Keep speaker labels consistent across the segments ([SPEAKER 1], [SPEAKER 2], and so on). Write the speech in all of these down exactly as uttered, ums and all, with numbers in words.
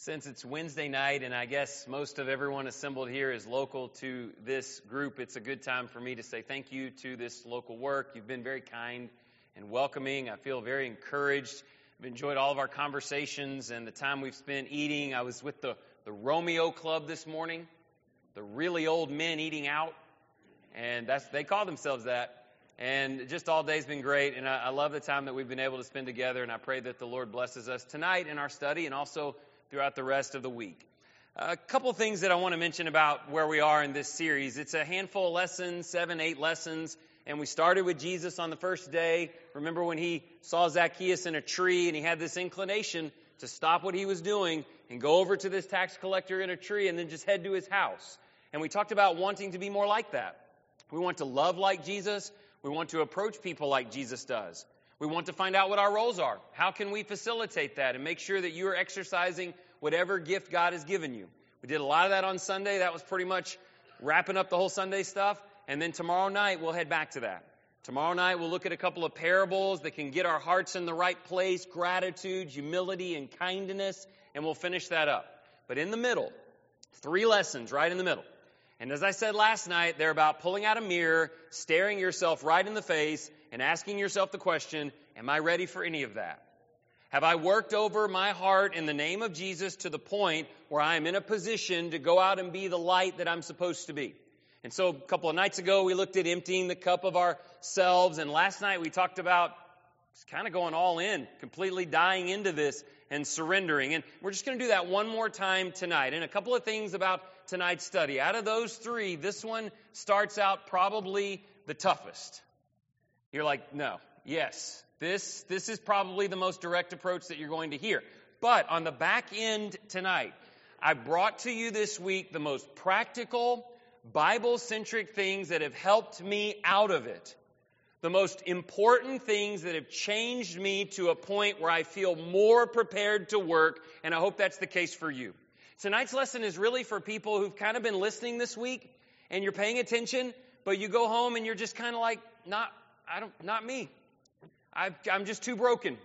[SPEAKER 1] Since it's Wednesday night, and I guess most of everyone assembled here is local to this group, it's a good time for me to say thank you to this local work. You've been very kind and welcoming. I feel very encouraged. I've enjoyed all of our conversations and the time we've spent eating. I was with the, the Romeo Club this morning, the really old men eating out, and that's they call themselves that. And just all day's been great, and I, I love the time that we've been able to spend together, and I pray that the Lord blesses us tonight in our study and also throughout the rest of the week. A couple of things that I want to mention about where we are in this series. It's a handful of lessons, seven, eight lessons, and we started with Jesus on the first day. Remember when he saw Zacchaeus in a tree and he had this inclination to stop what he was doing and go over to this tax collector in a tree and then just head to his house. And we talked about wanting to be more like that. We want to love like Jesus. We want to approach people like Jesus does. We want to find out what our roles are. How can we facilitate that and make sure that you are exercising whatever gift God has given you? We did a lot of that on Sunday. That was pretty much wrapping up the whole Sunday stuff. And then tomorrow night, we'll head back to that. Tomorrow night, we'll look at a couple of parables that can get our hearts in the right place, gratitude, humility, and kindness, and we'll finish that up. But in the middle, three lessons right in the middle. And as I said last night, they're about pulling out a mirror, staring yourself right in the face, and asking yourself the question, am I ready for any of that? Have I worked over my heart in the name of Jesus to the point where I am in a position to go out and be the light that I'm supposed to be? And so a couple of nights ago, we looked at emptying the cup of ourselves, and last night we talked about just kind of going all in, completely dying into this and surrendering. And we're just going to do that one more time tonight. And a couple of things about tonight's study. Out of those three, this one starts out probably the toughest. You're like, no, yes, this, this is probably the most direct approach that you're going to hear. But on the back end tonight, I brought to you this week the most practical, Bible-centric things that have helped me out of it. The most important things that have changed me to a point where I feel more prepared to work, and I hope that's the case for you. Tonight's lesson is really for people who've kind of been listening this week, and you're paying attention, but you go home and you're just kind of like, not, I don't, not me. I've, I'm just too broken.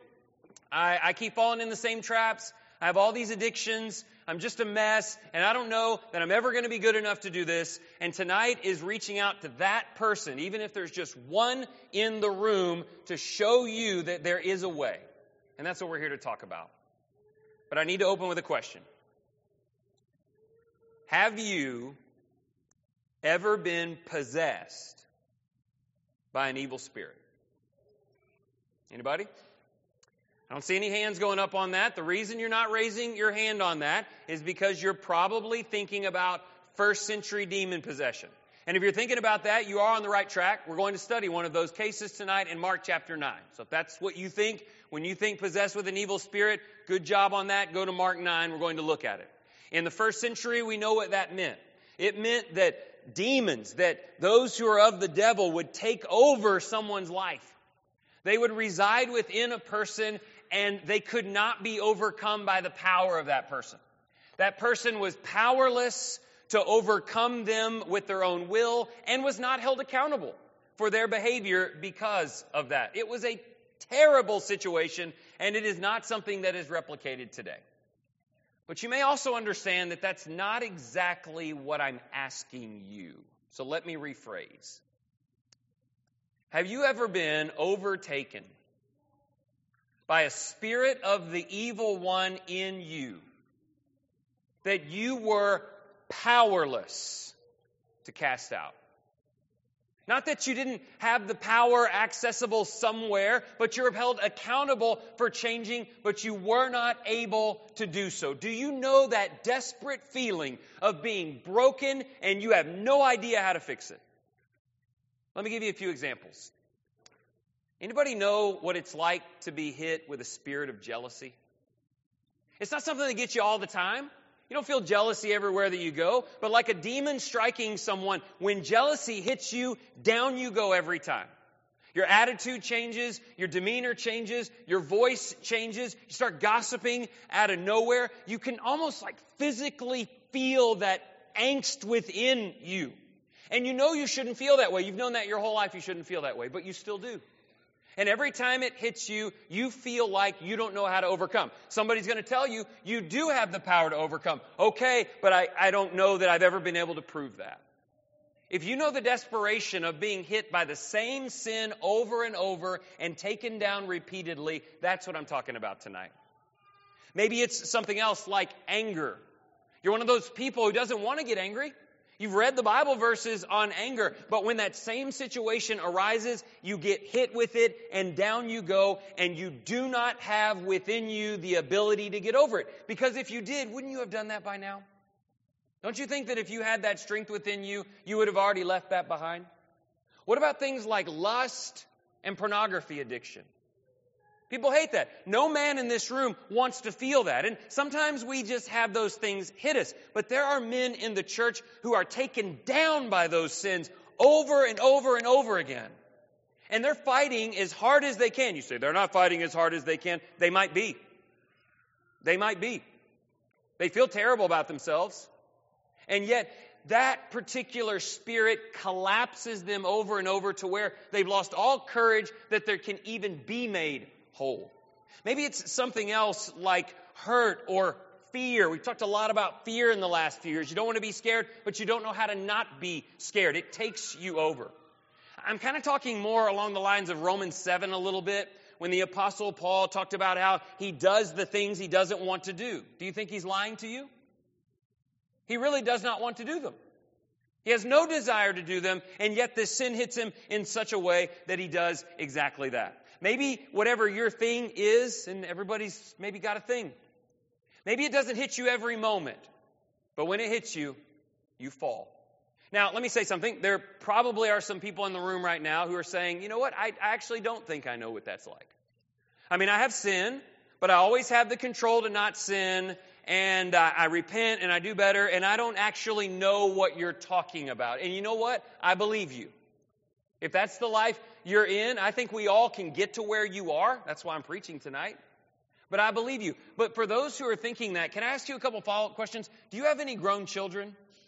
[SPEAKER 1] I, I keep falling in the same traps. I have all these addictions. I'm just a mess, and I don't know that I'm ever going to be good enough to do this. And tonight is reaching out to that person, even if there's just one in the room, to show you that there is a way. And that's what we're here to talk about. But I need to open with a question. Have you ever been possessed by an evil spirit? Anybody? I don't see any hands going up on that. The reason you're not raising your hand on that is because you're probably thinking about first century demon possession. And if you're thinking about that, you are on the right track. We're going to study one of those cases tonight in Mark chapter nine. So if that's what you think, when you think possessed with an evil spirit, good job on that. Go to Mark nine. We're going to look at it. In the first century, we know what that meant. It meant that demons, that those who are of the devil would take over someone's life. They would reside within a person, and they could not be overcome by the power of that person. That person was powerless to overcome them with their own will and was not held accountable for their behavior because of that. It was a terrible situation, and it is not something that is replicated today. But you may also understand that that's not exactly what I'm asking you. So let me rephrase. Have you ever been overtaken by a spirit of the evil one in you that you were powerless to cast out? Not that you didn't have the power accessible somewhere, but you're held accountable for changing, but you were not able to do so. Do you know that desperate feeling of being broken and you have no idea how to fix it? Let me give you a few examples. Anybody know what it's like to be hit with a spirit of jealousy? It's not something that gets you all the time. You don't feel jealousy everywhere that you go, but like a demon striking someone, when jealousy hits you, down you go every time. Your attitude changes, your demeanor changes, your voice changes, you start gossiping out of nowhere. You can almost like physically feel that angst within you. And you know you shouldn't feel that way. You've known that your whole life you shouldn't feel that way, but you still do. And every time it hits you, you feel like you don't know how to overcome. Somebody's going to tell you, you do have the power to overcome. Okay, but I, I don't know that I've ever been able to prove that. If you know the desperation of being hit by the same sin over and over and taken down repeatedly, that's what I'm talking about tonight. Maybe it's something else like anger. You're one of those people who doesn't want to get angry. You've read the Bible verses on anger, but when that same situation arises, you get hit with it and down you go, and you do not have within you the ability to get over it. Because if you did, wouldn't you have done that by now? Don't you think that if you had that strength within you, you would have already left that behind? What about things like lust and pornography addiction? People hate that. No man in this room wants to feel that. And sometimes we just have those things hit us. But there are men in the church who are taken down by those sins over and over and over again. And they're fighting as hard as they can. You say, they're not fighting as hard as they can. They might be. They might be. They feel terrible about themselves. And yet, that particular spirit collapses them over and over to where they've lost all courage that there can even be made whole. Maybe it's something else like hurt or fear. We've talked a lot about fear in the last few years. You don't want to be scared, but you don't know how to not be scared. It takes you over. I'm kind of talking more along the lines of Romans seven a little bit, when the Apostle Paul talked about how he does the things he doesn't want to do. Do you think he's lying to you? He really does not want to do them. He has no desire to do them, and yet this sin hits him in such a way that he does exactly that. Maybe whatever your thing is, and everybody's maybe got a thing. Maybe it doesn't hit you every moment, but when it hits you, you fall. Now, let me say something. There probably are some people in the room right now who are saying, you know what, I, I actually don't think I know what that's like. I mean, I have sin, but I always have the control to not sin, and I, I repent and I do better, and I don't actually know what you're talking about. And you know what? I believe you. If that's the life you're in, I think we all can get to where you are. That's why I'm preaching tonight. But I believe you. But for those who are thinking that, can I ask you a couple follow-up questions? Do you have any grown children?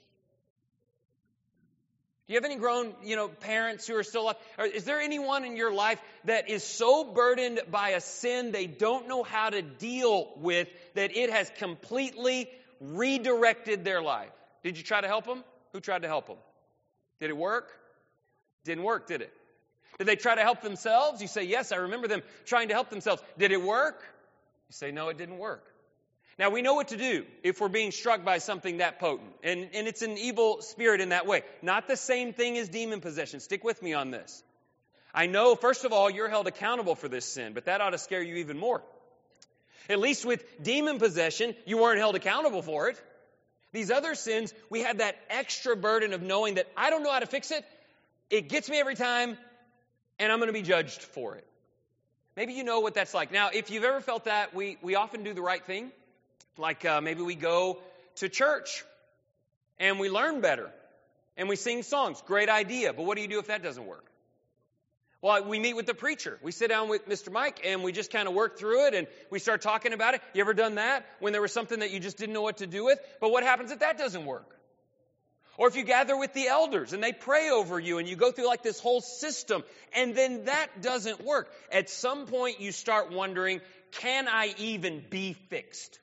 [SPEAKER 1] Do you have any grown, you know, parents who are still alive? Or is there anyone in your life that is so burdened by a sin they don't know how to deal with that it has completely redirected their life? Did you try to help them? Who tried to help them? Did it work? Didn't work, did it? Did they try to help themselves? You say, yes, I remember them trying to help themselves. Did it work? You say, no, it didn't work. Now, we know what to do if we're being struck by something that potent. And, and it's an evil spirit in that way. Not the same thing as demon possession. Stick with me on this. I know, first of all, you're held accountable for this sin, but that ought to scare you even more. At least with demon possession, you weren't held accountable for it. These other sins, we had that extra burden of knowing that I don't know how to fix it. It gets me every time, and I'm going to be judged for it. Maybe you know what that's like. Now, if you've ever felt that, we, we often do the right thing. Like uh, maybe we go to church, and we learn better, and we sing songs. Great idea, but what do you do if that doesn't work? Well, we meet with the preacher. We sit down with Mister Mike, and we just kind of work through it, and we start talking about it. You ever done that when there was something that you just didn't know what to do with? But what happens if that doesn't work? Or if you gather with the elders and they pray over you and you go through like this whole system and then that doesn't work. At some point you start wondering, can I even be fixed?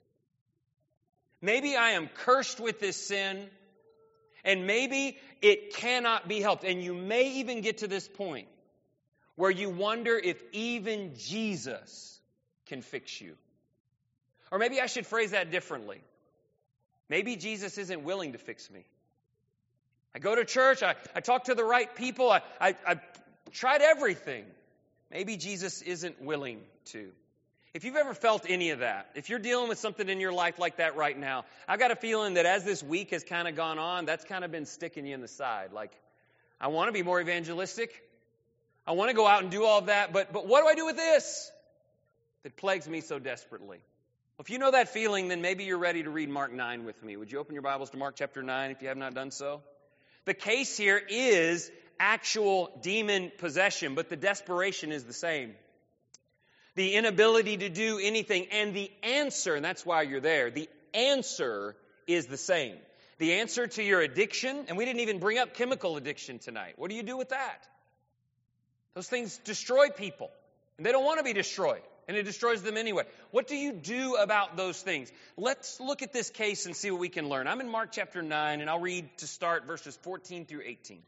[SPEAKER 1] Maybe I am cursed with this sin and maybe it cannot be helped. And you may even get to this point where you wonder if even Jesus can fix you. Or maybe I should phrase that differently. Maybe Jesus isn't willing to fix me. I go to church, I, I talk to the right people, I, I, I tried everything. Maybe Jesus isn't willing to. If you've ever felt any of that, if you're dealing with something in your life like that right now, I've got a feeling that as this week has kind of gone on, that's kind of been sticking you in the side. Like, I want to be more evangelistic. I want to go out and do all of that, but, but what do I do with this that plagues me so desperately? Well, if you know that feeling, then maybe you're ready to read Mark nine with me. Would you open your Bibles to Mark chapter nine if you have not done so? The case here is actual demon possession, but the desperation is the same. The inability to do anything, and the answer, and that's why you're there, the answer is the same. The answer to your addiction, and we didn't even bring up chemical addiction tonight. What do you do with that? Those things destroy people. And they don't want to be destroyed. And it destroys them anyway. What do you do about those things? Let's look at this case and see what we can learn. I'm in Mark chapter nine, and I'll read to start verses fourteen through eighteen.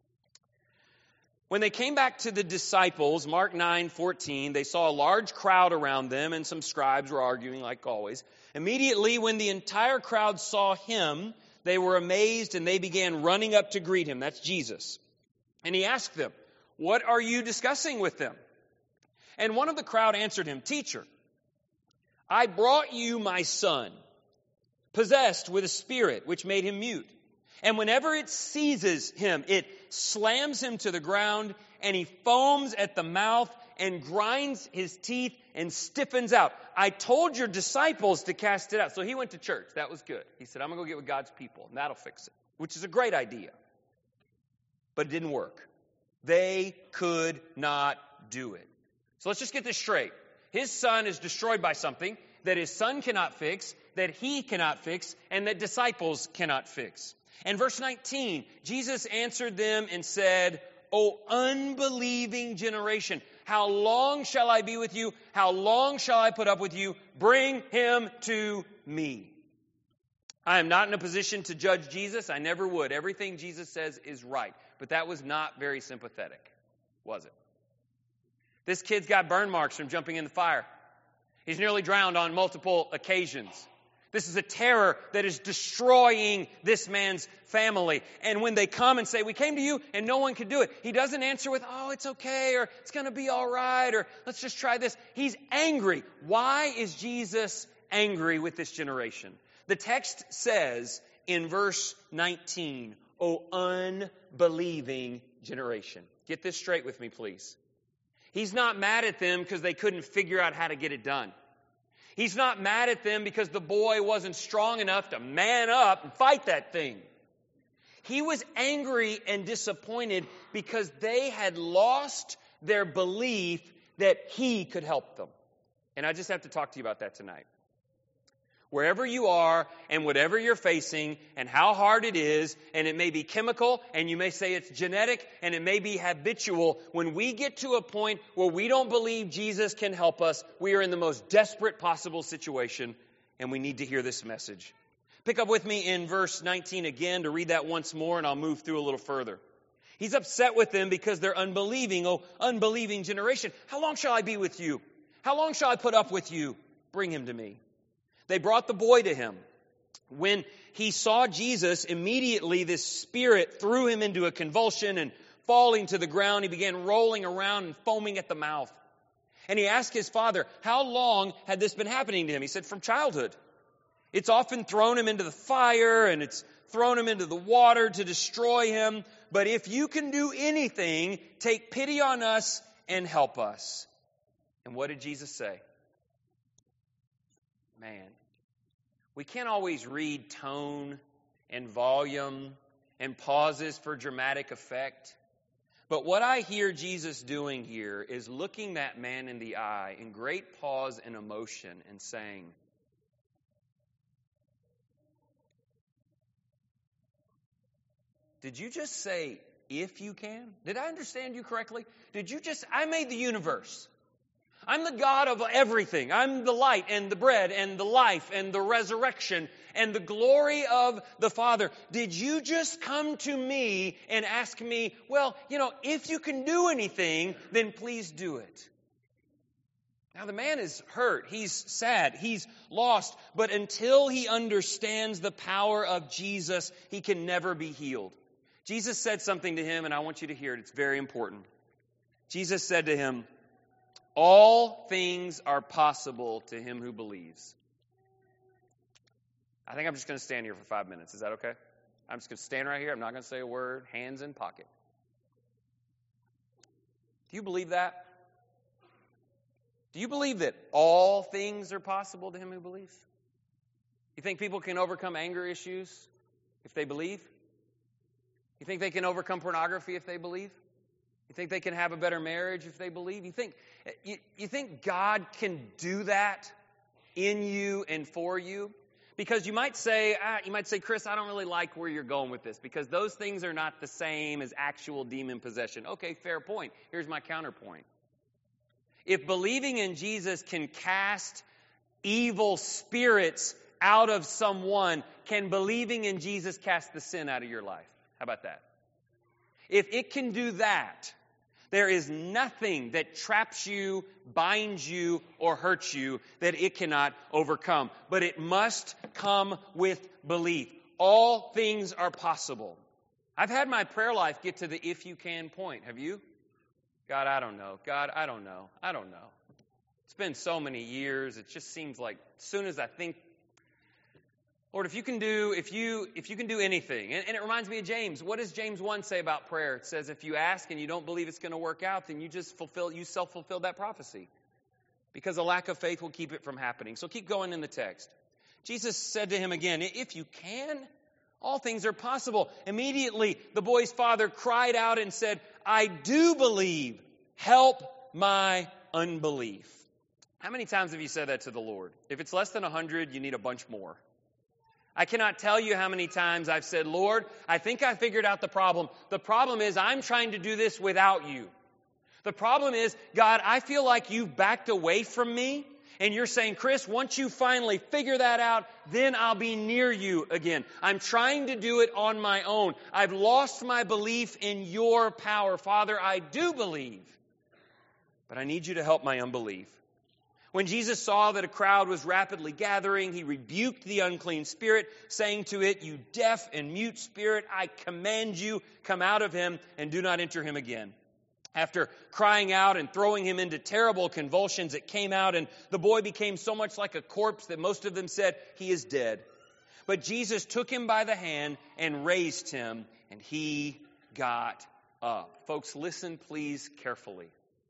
[SPEAKER 1] When they came back to the disciples, Mark nine fourteen, they saw a large crowd around them, and some scribes were arguing like always. Immediately, when the entire crowd saw him, they were amazed, and they began running up to greet him. That's Jesus. And he asked them, "What are you discussing with them?" And one of the crowd answered him, "Teacher, I brought you my son, possessed with a spirit which made him mute. And whenever it seizes him, it slams him to the ground, and he foams at the mouth and grinds his teeth and stiffens out. I told your disciples to cast it out." So he went to church. That was good. He said, "I'm going to go get with God's people, and that'll fix it," which is a great idea. But it didn't work. They could not do it. So let's just get this straight. His son is destroyed by something that his son cannot fix, that he cannot fix, and that disciples cannot fix. And verse nineteen, Jesus answered them and said, "O unbelieving generation, how long shall I be with you? How long shall I put up with you? Bring him to me." I am not in a position to judge Jesus. I never would. Everything Jesus says is right. But that was not very sympathetic, was it? This kid's got burn marks from jumping in the fire. He's nearly drowned on multiple occasions. This is a terror that is destroying this man's family. And when they come and say, "We came to you," and no one could do it, he doesn't answer with, "Oh, it's okay," or "It's going to be all right," or "Let's just try this." He's angry. Why is Jesus angry with this generation? The text says in verse nineteen, "O unbelieving generation." Get this straight with me, please. He's not mad at them because they couldn't figure out how to get it done. He's not mad at them because the boy wasn't strong enough to man up and fight that thing. He was angry and disappointed because they had lost their belief that he could help them. And I just have to talk to you about that tonight. Wherever you are and whatever you're facing and how hard it is, and it may be chemical and you may say it's genetic and it may be habitual, when we get to a point where we don't believe Jesus can help us, we are in the most desperate possible situation, and we need to hear this message. Pick up with me in verse nineteen again to read that once more, and I'll move through a little further. He's upset with them because they're unbelieving. "Oh, unbelieving generation, how long shall I be with you? How long shall I put up with you? Bring him to me." They brought the boy to him. When he saw Jesus, immediately this spirit threw him into a convulsion, and falling to the ground, he began rolling around and foaming at the mouth. And he asked his father, "How long had this been happening to him?" He said, "From childhood. It's often thrown him into the fire, and it's thrown him into the water to destroy him. But if you can do anything, take pity on us and help us." And what did Jesus say? Man, we can't always read tone and volume and pauses for dramatic effect. But what I hear Jesus doing here is looking that man in the eye in great pause and emotion and saying, "Did you just say, if you can? Did I understand you correctly? Did you just, I made the universe. I'm the God of everything. I'm the light and the bread and the life and the resurrection and the glory of the Father. Did you just come to me and ask me, well, you know, if you can do anything, then please do it?" Now the man is hurt. He's sad. He's lost. But until he understands the power of Jesus, he can never be healed. Jesus said something to him, and I want you to hear it. It's very important. Jesus said to him, "All things are possible to him who believes." I think I'm just going to stand here for five minutes. Is that okay? I'm just going to stand right here. I'm not going to say a word. Hands in pocket. Do you believe that? Do you believe that all things are possible to him who believes? You think people can overcome anger issues if they believe? You think they can overcome pornography if they believe? You think they can have a better marriage if they believe? You think you, you think God can do that in you and for you? Because you might say, ah, you might say, "Chris, I don't really like where you're going with this because those things are not the same as actual demon possession." Okay, fair point. Here's my counterpoint. If believing in Jesus can cast evil spirits out of someone, can believing in Jesus cast the sin out of your life? How about that? If it can do that, there is nothing that traps you, binds you, or hurts you that it cannot overcome. But it must come with belief. All things are possible. I've had my prayer life get to the if you can point. Have you? God, I don't know. God, I don't know. I don't know. It's been so many years. It just seems like as soon as I think, Lord, if you can do, if you if you can do anything, and, and it reminds me of James. What does James one say about prayer? It says, if you ask and you don't believe it's going to work out, then you just fulfill, you self-fulfilled that prophecy. Because a lack of faith will keep it from happening. So keep going in the text. Jesus said to him again, if you can, all things are possible. Immediately, the boy's father cried out and said, I do believe. Help my unbelief. How many times have you said that to the Lord? If it's less than a hundred, you need a bunch more. I cannot tell you how many times I've said, Lord, I think I figured out the problem. The problem is I'm trying to do this without you. The problem is, God, I feel like you've backed away from me. And you're saying, Chris, once you finally figure that out, then I'll be near you again. I'm trying to do it on my own. I've lost my belief in your power. Father, I do believe, but I need you to help my unbelief. When Jesus saw that a crowd was rapidly gathering, he rebuked the unclean spirit, saying to it, you deaf and mute spirit, I command you, come out of him and do not enter him again. After crying out and throwing him into terrible convulsions, it came out, and the boy became so much like a corpse that most of them said, he is dead. But Jesus took him by the hand and raised him, and he got up. Folks, listen please carefully.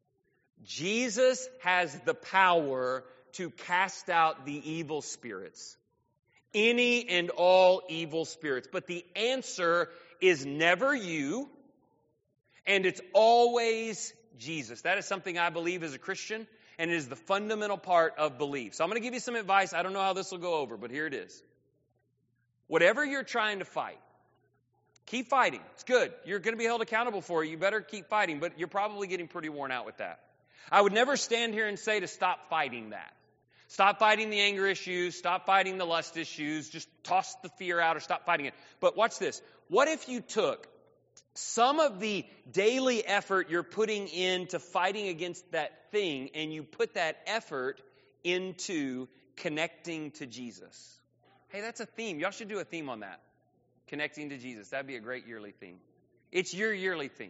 [SPEAKER 1] Jesus has the power to cast out the evil spirits. Any and all evil spirits. But the answer is never you, and it's always Jesus. That is something I believe as a Christian, and it is the fundamental part of belief. So I'm going to give you some advice. I don't know how this will go over, but here it is. Whatever you're trying to fight, keep fighting. It's good. You're going to be held accountable for it. You better keep fighting, but you're probably getting pretty worn out with that. I would never stand here and say to stop fighting that. Stop fighting the anger issues. Stop fighting the lust issues. Just toss the fear out or stop fighting it. But watch this. What if you took some of the daily effort you're putting into fighting against that thing and you put that effort into connecting to Jesus? Hey, that's a theme. Y'all should do a theme on that. Connecting to Jesus. That'd be a great yearly theme. It's your yearly theme.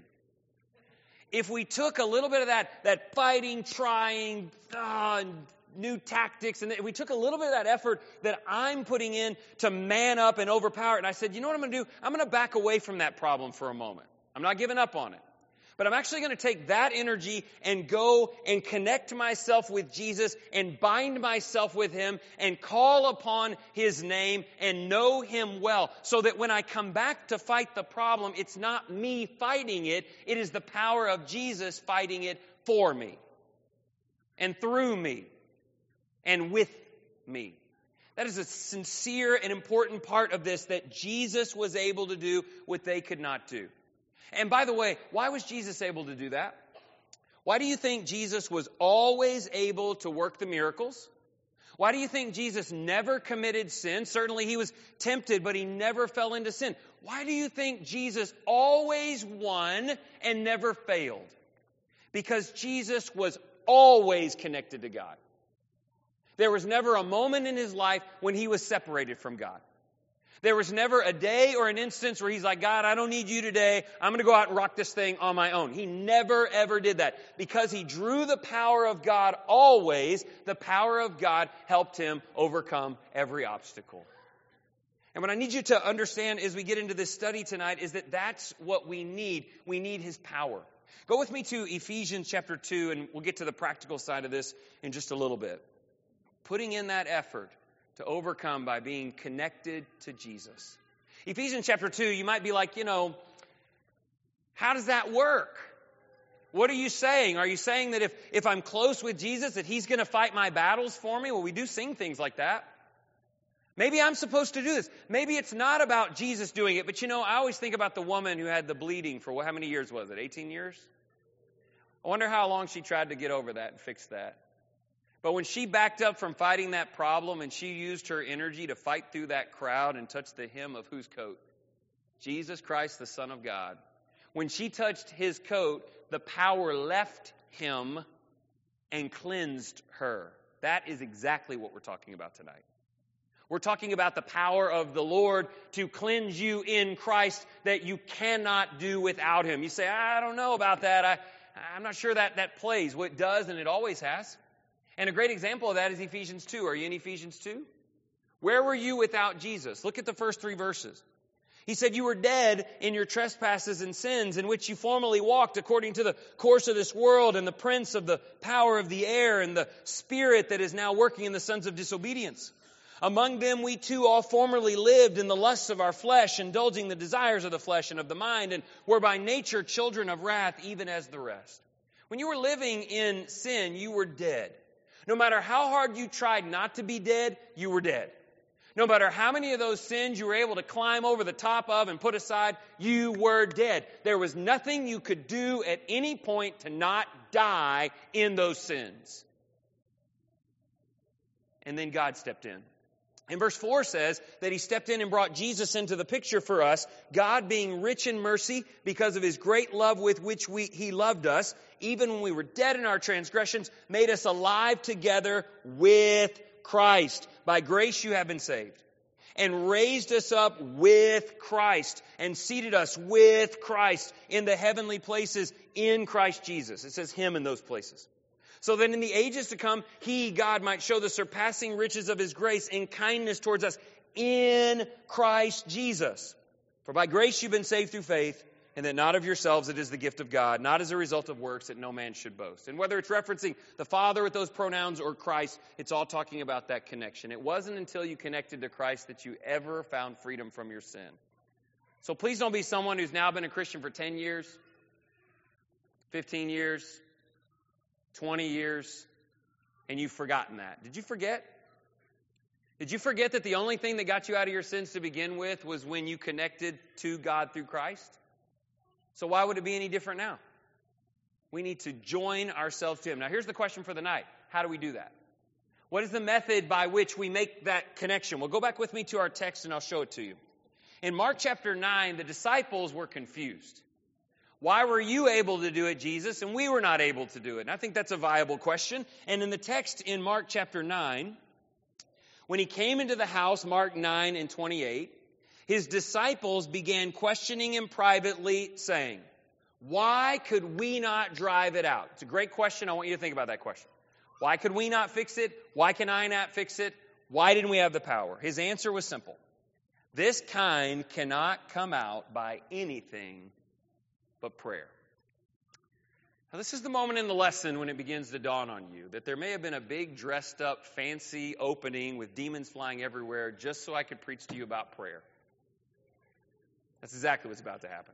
[SPEAKER 1] If we took a little bit of that, that fighting, trying, uh, new tactics, and we took a little bit of that effort that I'm putting in to man up and overpower it, and I said, you know what I'm going to do? I'm going to back away from that problem for a moment. I'm not giving up on it. But I'm actually going to take that energy and go and connect myself with Jesus and bind myself with him and call upon his name and know him well, so that when I come back to fight the problem, it's not me fighting it. It is the power of Jesus fighting it for me and through me and with me. That is a sincere and important part of this, that Jesus was able to do what they could not do. And by the way, why was Jesus able to do that? Why do you think Jesus was always able to work the miracles? Why do you think Jesus never committed sin? Certainly he was tempted, but he never fell into sin. Why do you think Jesus always won and never failed? Because Jesus was always connected to God. There was never a moment in his life when he was separated from God. There was never a day or an instance where he's like, God, I don't need you today. I'm going to go out and rock this thing on my own. He never, ever did that. Because he drew the power of God always, the power of God helped him overcome every obstacle. And what I need you to understand as we get into this study tonight is that that's what we need. We need his power. Go with me to Ephesians chapter two, and we'll get to the practical side of this in just a little bit. Putting in that effort to overcome by being connected to Jesus. Ephesians chapter two, you might be like, you know, how does that work? What are you saying? Are you saying that if, if I'm close with Jesus, that he's going to fight my battles for me? Well, we do sing things like that. Maybe I'm supposed to do this. Maybe it's not about Jesus doing it. But you know, I always think about the woman who had the bleeding for what, how many years was it? eighteen years? I wonder how long she tried to get over that and fix that. But when she backed up from fighting that problem and she used her energy to fight through that crowd and touch the hem of whose coat? Jesus Christ, the Son of God. When she touched his coat, the power left him and cleansed her. That is exactly what we're talking about tonight. We're talking about the power of the Lord to cleanse you in Christ that you cannot do without him. You say, I don't know about that. I, I'm not sure that that plays. Well, it does, and it always has. And a great example of that is Ephesians two. Are you in Ephesians two? Where were you without Jesus? Look at the first three verses. He said, you were dead in your trespasses and sins in which you formerly walked according to the course of this world and the prince of the power of the air and the spirit that is now working in the sons of disobedience. Among them we too all formerly lived in the lusts of our flesh, indulging the desires of the flesh and of the mind, and were by nature children of wrath, even as the rest. When you were living in sin, you were dead. No matter how hard you tried not to be dead, you were dead. No matter how many of those sins you were able to climb over the top of and put aside, you were dead. There was nothing you could do at any point to not die in those sins. And then God stepped in. And verse four says that he stepped in and brought Jesus into the picture for us, God being rich in mercy because of his great love with which we, he loved us, even when we were dead in our transgressions, made us alive together with Christ. By grace you have been saved. And raised us up with Christ and seated us with Christ in the heavenly places in Christ Jesus. It says him in those places. So that in the ages to come, he, God, might show the surpassing riches of his grace and kindness towards us in Christ Jesus. For by grace you've been saved through faith, and that not of yourselves, it is the gift of God, not as a result of works, that no man should boast. And whether it's referencing the Father with those pronouns or Christ, it's all talking about that connection. It wasn't until you connected to Christ that you ever found freedom from your sin. So please don't be someone who's now been a Christian for ten years, fifteen years, twenty years, and you've forgotten that. Did you forget? Did you forget that the only thing that got you out of your sins to begin with was when you connected to God through Christ? So why would it be any different now? We need to join ourselves to him. Now here's the question for the night. How do we do that? What is the method by which we make that connection? Well, go back with me to our text and I'll show it to you. In Mark chapter nine, the disciples were confused. Why were you able to do it, Jesus, and we were not able to do it? And I think that's a viable question. And in the text in Mark chapter nine, when he came into the house, Mark nine and twenty-eight, his disciples began questioning him privately, saying, why could we not drive it out? It's a great question. I want you to think about that question. Why could we not fix it? Why can I not fix it? Why didn't we have the power? His answer was simple. This kind cannot come out by anything but prayer. Now, this is the moment in the lesson when it begins to dawn on you that there may have been a big, dressed up, fancy opening with demons flying everywhere just so I could preach to you about prayer. That's exactly what's about to happen.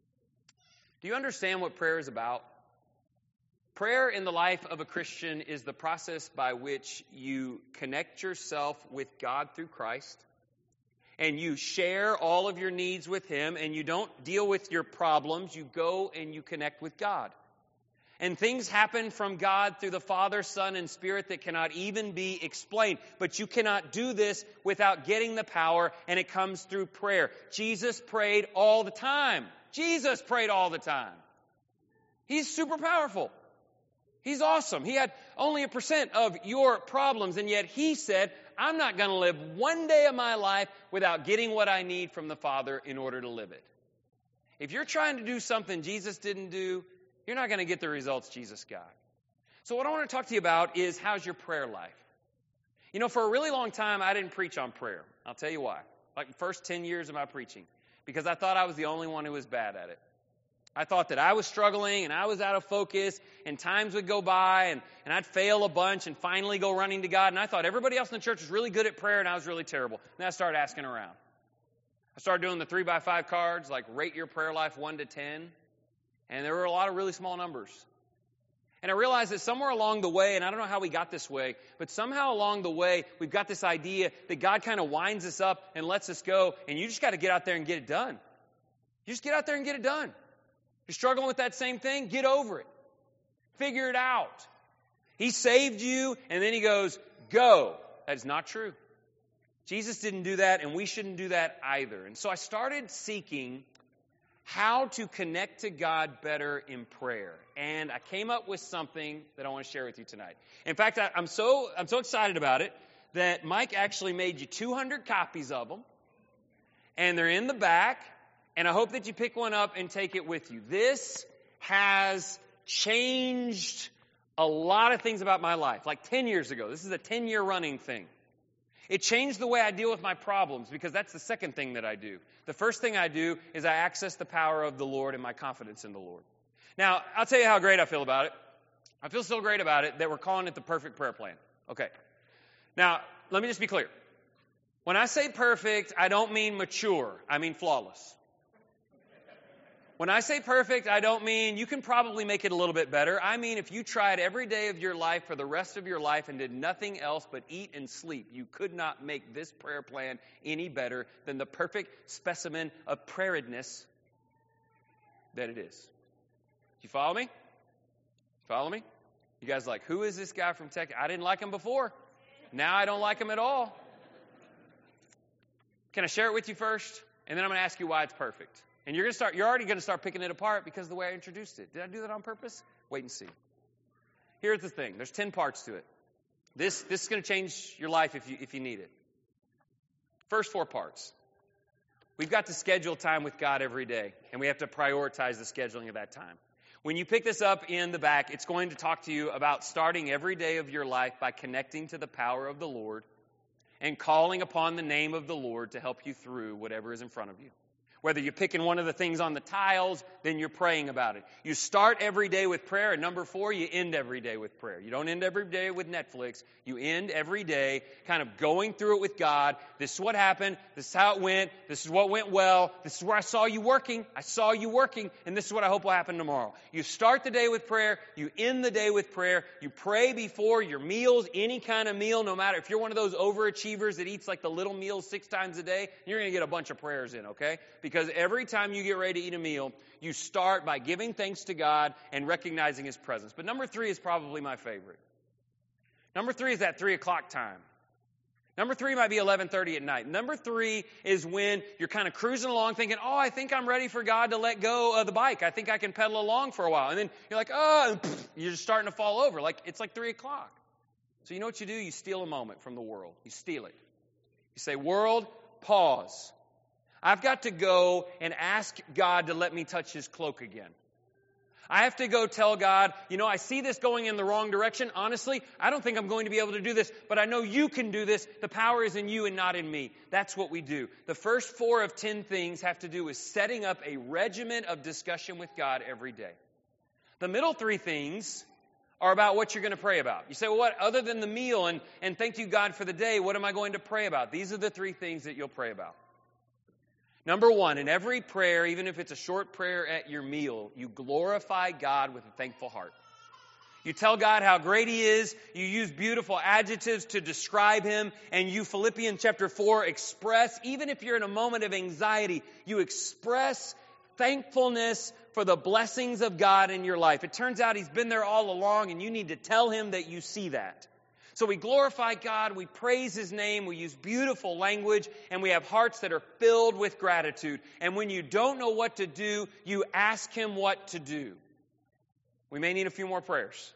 [SPEAKER 1] Do you understand what prayer is about? Prayer in the life of a Christian is the process by which you connect yourself with God through Christ, and you share all of your needs with him, and you don't deal with your problems. You go and you connect with God. And things happen from God through the Father, Son, and Spirit that cannot even be explained. But you cannot do this without getting the power, and it comes through prayer. Jesus prayed all the time. Jesus prayed all the time. He's super powerful. He's awesome. He had only a percent of your problems, and yet he said, I'm not going to live one day of my life without getting what I need from the Father in order to live it. If you're trying to do something Jesus didn't do, you're not going to get the results Jesus got. So what I want to talk to you about is, how's your prayer life? You know, for a really long time, I didn't preach on prayer. I'll tell you why. Like the first ten years of my preaching. Because I thought I was the only one who was bad at it. I thought that I was struggling and I was out of focus and times would go by and, and I'd fail a bunch and finally go running to God. And I thought everybody else in the church was really good at prayer and I was really terrible. And then I started asking around. I started doing the three by five cards, like rate your prayer life one to ten. And there were a lot of really small numbers. And I realized that somewhere along the way, and I don't know how we got this way, but somehow along the way, we've got this idea that God kind of winds us up and lets us go, and you just got to get out there and get it done. You just get out there and get it done. You're struggling with that same thing, get over it. figure it out. He saved you, and then he goes, go. That is not true. Jesus didn't do that, and we shouldn't do that either. And so I started seeking how to connect to God better in prayer. And I came up with something that I want to share with you tonight. In fact, I, I'm so I'm so excited about it that Mike actually made you two hundred copies of them. And they're in the back. And I hope that you pick one up and take it with you. This has changed a lot of things about my life. Like ten years ago. This is a ten-year running thing. It changed the way I deal with my problems, because that's the second thing that I do. The first thing I do is I access the power of the Lord and my confidence in the Lord. Now, I'll tell you how great I feel about it. I feel so great about it that we're calling it the perfect prayer plan. Okay. Now, let me just be clear. When I say perfect, I don't mean mature. I mean flawless. When I say perfect, I don't mean you can probably make it a little bit better. I mean if you tried every day of your life for the rest of your life and did nothing else but eat and sleep, you could not make this prayer plan any better than the perfect specimen of preparedness that it is. You follow me? Follow me? You guys are like, who is this guy from Texas? I didn't like him before. Now I don't like him at all. Can I share it with you first? And then I'm going to ask you why it's perfect. And you're going to start, you're already going to start picking it apart because of the way I introduced it. Did I do that on purpose? Wait and see. Here's the thing. There's ten parts to it. This, this is going to change your life if you, if you need it. First four parts. We've got to schedule time with God every day, and we have to prioritize the scheduling of that time. When you pick this up in the back, it's going to talk to you about starting every day of your life by connecting to the power of the Lord and calling upon the name of the Lord to help you through whatever is in front of you. Whether you're picking one of the things on the tiles, then you're praying about it. You start every day with prayer, and number four, you end every day with prayer. You don't end every day with Netflix. You end every day kind of going through it with God. This is what happened. This is how it went. This is what went well. This is where I saw you working. I saw you working, and this is what I hope will happen tomorrow. You start the day with prayer. You end the day with prayer. You pray before your meals, any kind of meal, no matter if you're one of those overachievers that eats like the little meals six times a day, you're going to get a bunch of prayers in, okay? Because every time you get ready to eat a meal, you start by giving thanks to God and recognizing His presence. But number three is probably my favorite. Number three is that three o'clock time. Number three might be eleven thirty at night. Number three is when you're kind of cruising along thinking, oh, I think I'm ready for God to let go of the bike. I think I can pedal along for a while. And then you're like, oh, and pff, you're just starting to fall over. Like it's like three o'clock. So you know what you do? You steal a moment from the world. You steal it. You say, world, pause. I've got to go and ask God to let me touch His cloak again. I have to go tell God, you know, I see this going in the wrong direction. Honestly, I don't think I'm going to be able to do this, but I know you can do this. The power is in you and not in me. That's what we do. The first four of ten things have to do with setting up a regimen of discussion with God every day. The middle three things are about what you're going to pray about. You say, well, what, other than the meal and, and thank you, God, for the day, what am I going to pray about? These are the three things that you'll pray about. Number one, in every prayer, even if it's a short prayer at your meal, you glorify God with a thankful heart. You tell God how great He is. You use beautiful adjectives to describe Him. And you, Philippians chapter four, express, even if you're in a moment of anxiety, you express thankfulness for the blessings of God in your life. It turns out He's been there all along, and you need to tell Him that you see that. So we glorify God, we praise His name, we use beautiful language, and we have hearts that are filled with gratitude. And when you don't know what to do, you ask Him what to do. We may need a few more prayers.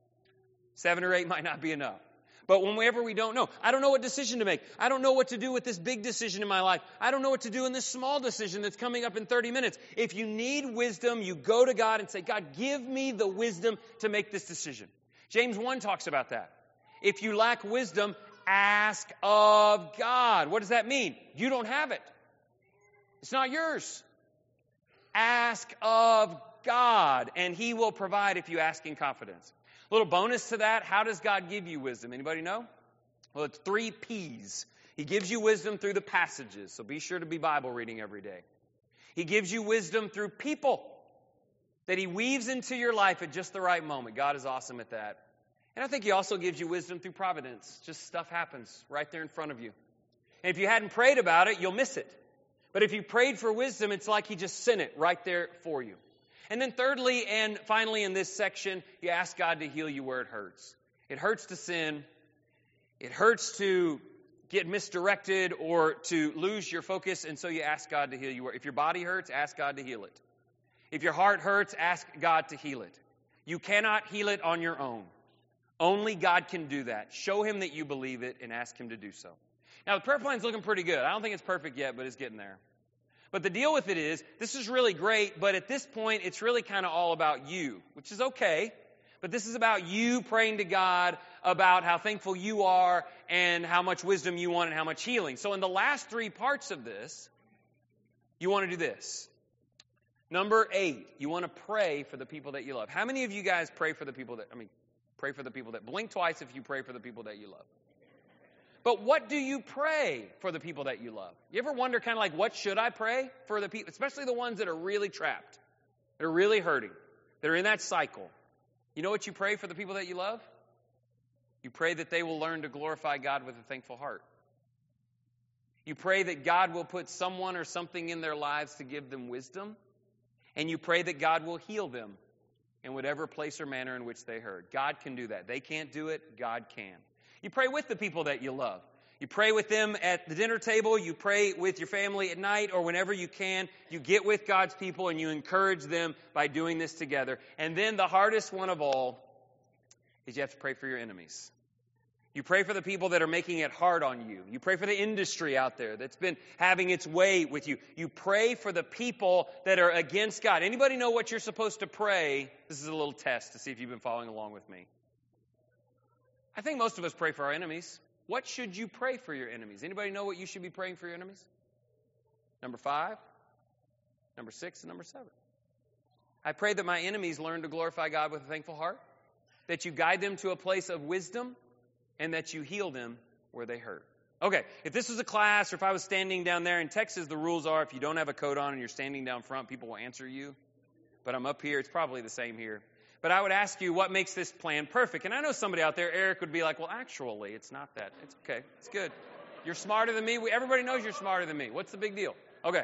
[SPEAKER 1] Seven or eight might not be enough. But whenever we don't know, I don't know what decision to make. I don't know what to do with this big decision in my life. I don't know what to do in this small decision that's coming up in thirty minutes. If you need wisdom, you go to God and say, God, give me the wisdom to make this decision. James one talks about that. If you lack wisdom, ask of God. What does that mean? You don't have it. It's not yours. Ask of God, and He will provide if you ask in confidence. A little bonus to that, how does God give you wisdom? Anybody know? Well, it's three P's. He gives you wisdom through the passages, so be sure to be Bible reading every day. He gives you wisdom through people that He weaves into your life at just the right moment. God is awesome at that. And I think He also gives you wisdom through providence. Just stuff happens right there in front of you. And if you hadn't prayed about it, you'll miss it. But if you prayed for wisdom, it's like He just sent it right there for you. And then thirdly and finally in this section, you ask God to heal you where it hurts. It hurts to sin. It hurts to get misdirected or to lose your focus, and so you ask God to heal you. If your body hurts, ask God to heal it. If your heart hurts, ask God to heal it. You cannot heal it on your own. Only God can do that. Show him that you believe it and ask him to do so. Now, the prayer plan's looking pretty good. I don't think it's perfect yet, but it's getting there. But the deal with it is, this is really great, but at this point, it's really kind of all about you, which is okay. But this is about you praying to God about how thankful you are and how much wisdom you want and how much healing. So in the last three parts of this, you want to do this. Number eight, you want to pray for the people that you love. How many of you guys pray for the people that, I mean, pray for the people that, blink twice if you pray for the people that you love. But what do you pray for the people that you love? You ever wonder kind of like, what should I pray for the people, especially the ones that are really trapped, that are really hurting, that are in that cycle? You know what you pray for the people that you love? You pray that they will learn to glorify God with a thankful heart. You pray that God will put someone or something in their lives to give them wisdom. And you pray that God will heal them in whatever place or manner in which they hurt. God can do that. They can't do it. God can. You pray with the people that you love. You pray with them at the dinner table. You pray with your family at night or whenever you can. You get with God's people and you encourage them by doing this together. And then the hardest one of all is you have to pray for your enemies. You pray for the people that are making it hard on you. You pray for the industry out there that's been having its way with you. You pray for the people that are against God. Anybody know what you're supposed to pray? This is a little test to see if you've been following along with me. I think most of us pray for our enemies. What should you pray for your enemies? Anybody know what you should be praying for your enemies? Number five, number six, and number seven. I pray that my enemies learn to glorify God with a thankful heart, that you guide them to a place of wisdom, and that you heal them where they hurt. Okay, if this was a class or if I was standing down there, in Texas the rules are if you don't have a coat on and you're standing down front, people will answer you. But I'm up here, it's probably the same here. But I would ask you, what makes this plan perfect? And I know somebody out there, Eric, would be like, well, actually, it's not that. It's okay. It's good. You're smarter than me. We, everybody knows you're smarter than me. What's the big deal? Okay.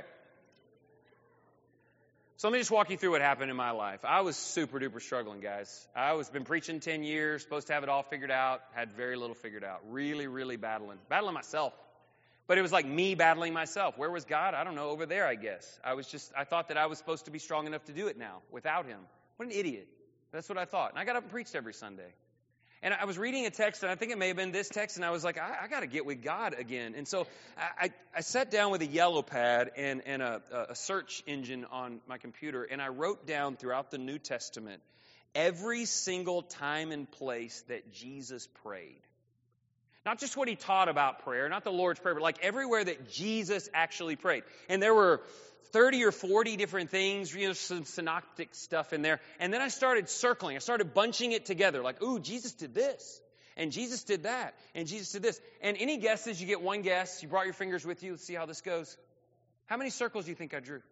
[SPEAKER 1] So let me just walk you through what happened in my life. I was super duper struggling, guys. I was been preaching ten years, supposed to have it all figured out, had very little figured out. Really, really battling. Battling myself. But it was like me battling myself. Where was God? I don't know, over there, I guess. I was just, I thought that I was supposed to be strong enough to do it now without him. What an idiot. That's what I thought. And I got up and preached every Sunday. And I was reading a text, and I think it may have been this text, and I was like, I, I got to get with God again. And so I, I, I sat down with a yellow pad and, and a, a search engine on my computer, and I wrote down throughout the New Testament every single time and place that Jesus prayed. Not just what he taught about prayer, not the Lord's Prayer, but like everywhere that Jesus actually prayed. And there were thirty or forty different things, you know, some synoptic stuff in there. And then I started circling. I started bunching it together. Like, ooh, Jesus did this. And Jesus did that. And Jesus did this. And any guesses? You get one guess. You brought your fingers with you. Let's see how this goes. How many circles do you think I drew?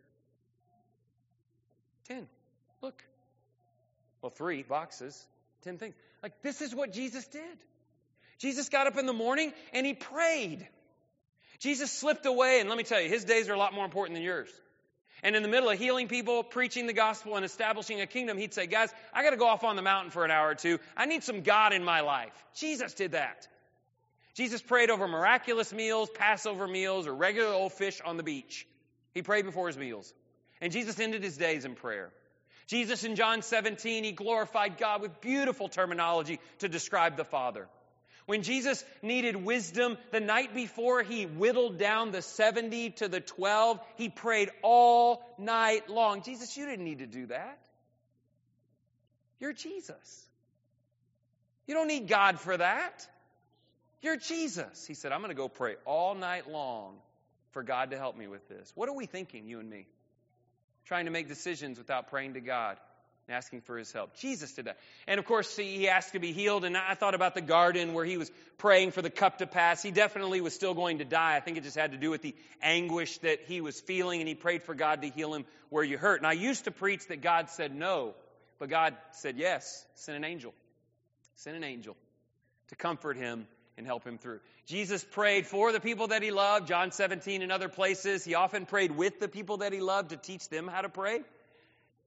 [SPEAKER 1] Ten. Look. Well, three boxes. Ten things. Like, this is what Jesus did. Jesus got up in the morning and he prayed. Jesus slipped away. And let me tell you, his days are a lot more important than yours. And in the middle of healing people, preaching the gospel, and establishing a kingdom, he'd say, guys, I got to go off on the mountain for an hour or two. I need some God in my life. Jesus did that. Jesus prayed over miraculous meals, Passover meals, or regular old fish on the beach. He prayed before his meals. And Jesus ended his days in prayer. Jesus in John seventeen, he glorified God with beautiful terminology to describe the Father. When Jesus needed wisdom, the night before he whittled down the seventy to the twelve, he prayed all night long. Jesus, you didn't need to do that. You're Jesus. You don't need God for that. You're Jesus. He said, I'm going to go pray all night long for God to help me with this. What are we thinking, you and me? Trying to make decisions without praying to God. Asking for his help. Jesus did that. And of course, see, he asked to be healed. And I thought about the garden where he was praying for the cup to pass. He definitely was still going to die. I think it just had to do with the anguish that he was feeling. And he prayed for God to heal him where you hurt. And I used to preach that God said no. But God said yes. Send an angel. Send an angel to comfort him and help him through. Jesus prayed for the people that he loved. John seventeen and other places. He often prayed with the people that he loved to teach them how to pray.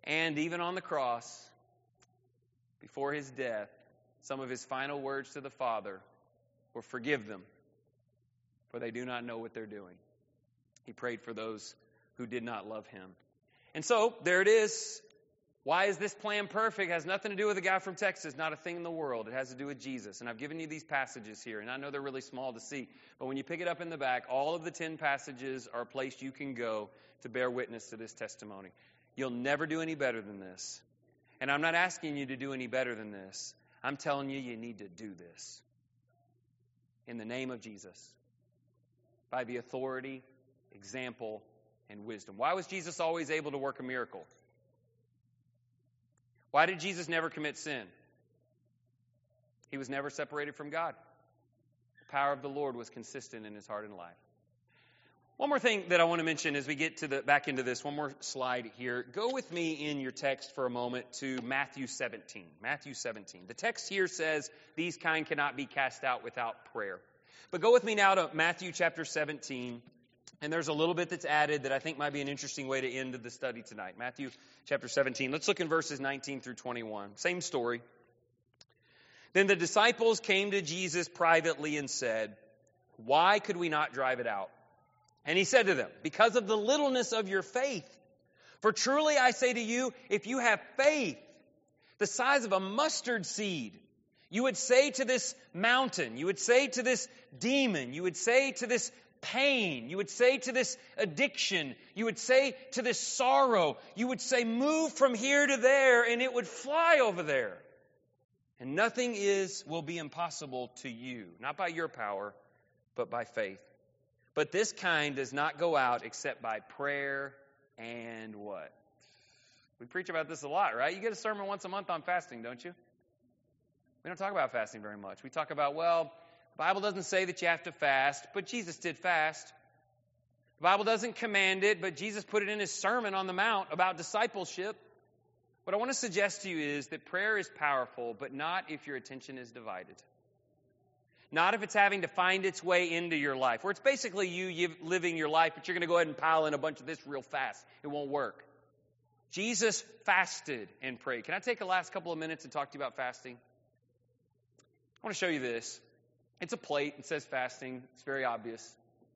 [SPEAKER 1] And even on the cross, before his death, some of his final words to the Father were, "Forgive them, for they do not know what they're doing." He prayed for those who did not love him. And so, there it is. Why is this plan perfect? It has nothing to do with a guy from Texas, not a thing in the world. It has to do with Jesus. And I've given you these passages here, and I know they're really small to see. But when you pick it up in the back, all of the ten passages are a place you can go to bear witness to this testimony. You'll never do any better than this. And I'm not asking you to do any better than this. I'm telling you, you need to do this. In the name of Jesus. By the authority, example, and wisdom. Why was Jesus always able to work a miracle? Why did Jesus never commit sin? He was never separated from God. The power of the Lord was consistent in his heart and life. One more thing that I want to mention as we get to the back into this, one more slide here. Go with me in your text for a moment to Matthew seventeen. Matthew seventeen. The text here says, "These kind cannot be cast out without prayer." But go with me now to Matthew chapter seventeen. And there's a little bit that's added that I think might be an interesting way to end the study tonight. Matthew chapter seventeen. Let's look in verses nineteen through twenty-one. Same story. "Then the disciples came to Jesus privately and said, 'Why could we not drive it out?' And he said to them, 'Because of the littleness of your faith. For truly I say to you, if you have faith the size of a mustard seed, you would say to this mountain, you would say to this demon, you would say to this pain, you would say to this addiction, you would say to this sorrow, you would say, move from here to there, and it would fly over there. And nothing is, will be impossible to you, not by your power, but by faith. But this kind does not go out except by prayer and" what? We preach about this a lot, right? You get a sermon once a month on fasting, don't you? We don't talk about fasting very much. We talk about, well, the Bible doesn't say that you have to fast, but Jesus did fast. The Bible doesn't command it, but Jesus put it in his Sermon on the Mount about discipleship. What I want to suggest to you is that prayer is powerful, but not if your attention is divided. Not if it's having to find its way into your life, where it's basically you living your life, but you're going to go ahead and pile in a bunch of this real fast. It won't work. Jesus fasted and prayed. Can I take the last couple of minutes and talk to you about fasting? I want to show you this. It's a plate. It says fasting. It's very obvious.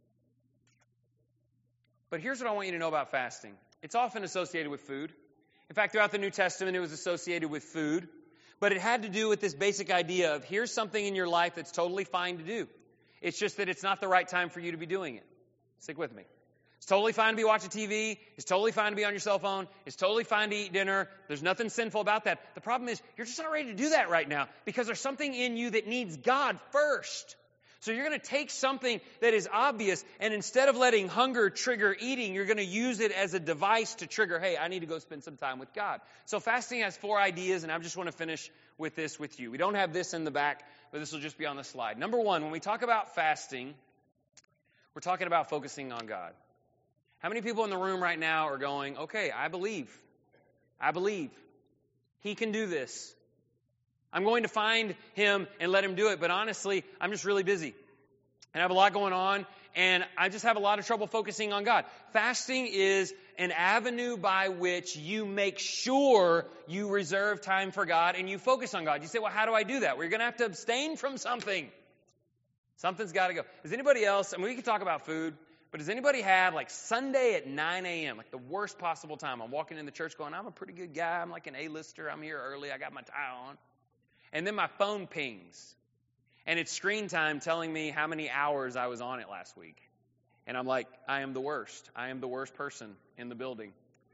[SPEAKER 1] But here's what I want you to know about fasting. It's often associated with food. In fact, throughout the New Testament, it was associated with food. But it had to do with this basic idea of here's something in your life that's totally fine to do. It's just that it's not the right time for you to be doing it. Stick with me. It's totally fine to be watching T V. It's totally fine to be on your cell phone. It's totally fine to eat dinner. There's nothing sinful about that. The problem is you're just not ready to do that right now because there's something in you that needs God first. So you're going to take something that is obvious, and instead of letting hunger trigger eating, you're going to use it as a device to trigger, hey, I need to go spend some time with God. So fasting has four ideas, and I just want to finish with this with you. We don't have this in the back, but this will just be on the slide. Number one, when we talk about fasting, we're talking about focusing on God. How many people in the room right now are going, okay, I believe. I believe. He can do this. I'm going to find him and let him do it, but honestly, I'm just really busy. And I have a lot going on, and I just have a lot of trouble focusing on God. Fasting is an avenue by which you make sure you reserve time for God and you focus on God. You say, well, how do I do that? Well, you're going to have to abstain from something. Something's got to go. Does anybody else, I mean, we can talk about food, but does anybody have like Sunday at nine a.m., like the worst possible time? I'm walking in the church going, I'm a pretty good guy. I'm like an A-lister. I'm here early. I got my tie on. And then my phone pings. And it's screen time telling me how many hours I was on it last week. And I'm like, I am the worst. I am the worst person in the building.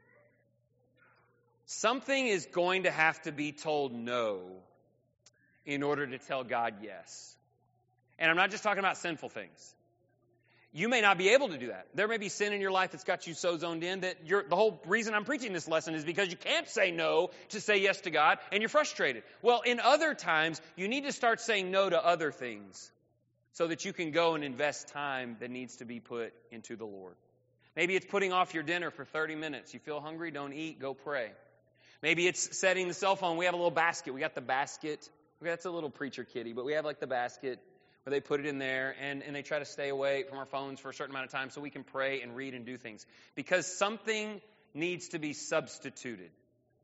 [SPEAKER 1] Something is going to have to be told no in order to tell God yes. And I'm not just talking about sinful things. You may not be able to do that. There may be sin in your life that's got you so zoned in that you're, the whole reason I'm preaching this lesson is because you can't say no to say yes to God, and you're frustrated. Well, in other times, you need to start saying no to other things so that you can go and invest time that needs to be put into the Lord. Maybe it's putting off your dinner for thirty minutes. You feel hungry, don't eat, go pray. Maybe it's setting the cell phone. We have a little basket. We got the basket. That's a little preacher kitty, but we have like the basket where they put it in there, and, and they try to stay away from our phones for a certain amount of time so we can pray and read and do things. Because something needs to be substituted.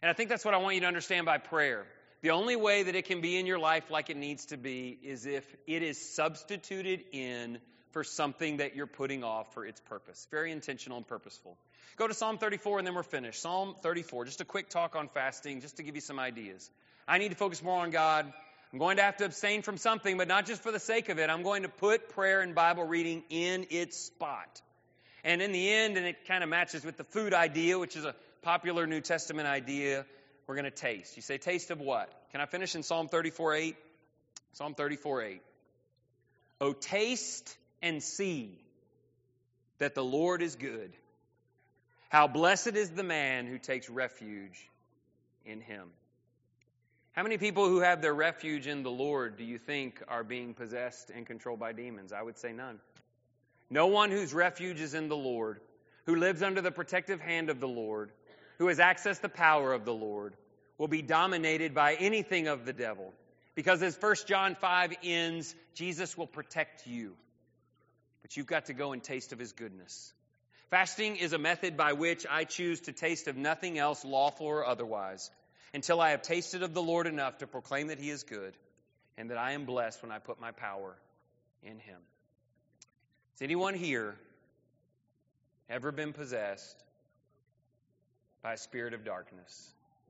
[SPEAKER 1] And I think that's what I want you to understand by prayer. The only way that it can be in your life like it needs to be is if it is substituted in for something that you're putting off for its purpose. Very intentional and purposeful. Go to Psalm thirty-four and then we're finished. Psalm thirty-four, just a quick talk on fasting, just to give you some ideas. I need to focus more on God. I'm going to have to abstain from something, but not just for the sake of it. I'm going to put prayer and Bible reading in its spot. And in the end, and it kind of matches with the food idea, which is a popular New Testament idea, we're going to taste. You say, taste of what? Can I finish in Psalm thirty-four eight? Psalm thirty-four eight. Oh, taste and see that the Lord is good. How blessed is the man who takes refuge in him. How many people who have their refuge in the Lord do you think are being possessed and controlled by demons? I would say none. No one whose refuge is in the Lord, who lives under the protective hand of the Lord, who has accessed the power of the Lord, will be dominated by anything of the devil. Because as First John five ends, Jesus will protect you. But you've got to go and taste of his goodness. Fasting is a method by which I choose to taste of nothing else, lawful or otherwise, until I have tasted of the Lord enough to proclaim that he is good and that I am blessed when I put my power in him. Has anyone here ever been possessed by a spirit of darkness?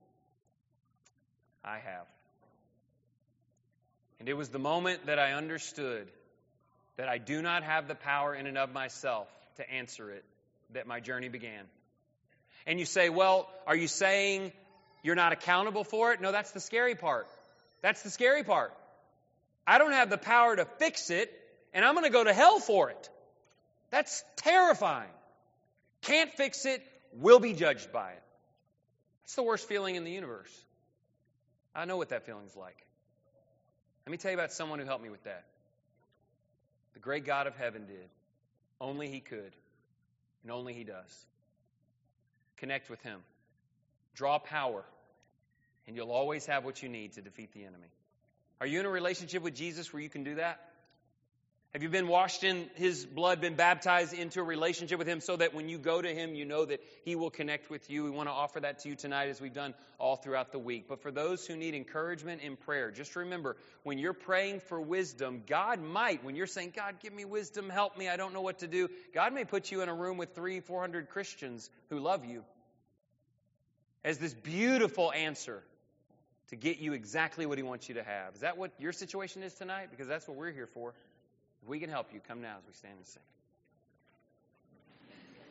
[SPEAKER 1] I have. And it was the moment that I understood that I do not have the power in and of myself to answer it that my journey began. And you say, well, are you saying you're not accountable for it? No, that's the scary part. That's the scary part. I don't have the power to fix it, and I'm going to go to hell for it. That's terrifying. Can't fix it, will be judged by it. It's the worst feeling in the universe. I know what that feeling's like. Let me tell you about someone who helped me with that. The great God of heaven did. Only he could. And only he does. Connect with him. Draw power. And you'll always have what you need to defeat the enemy. Are you in a relationship with Jesus where you can do that? Have you been washed in his blood, been baptized into a relationship with him so that when you go to him, you know that he will connect with you? We want to offer that to you tonight as we've done all throughout the week. But for those who need encouragement in prayer, just remember, when you're praying for wisdom, God might, when you're saying, God, give me wisdom, help me, I don't know what to do, God may put you in a room with three, four hundred Christians who love you as this beautiful answer to get you exactly what he wants you to have. Is that what your situation is tonight? Because that's what we're here for. If we can help you, come now as we stand and sing.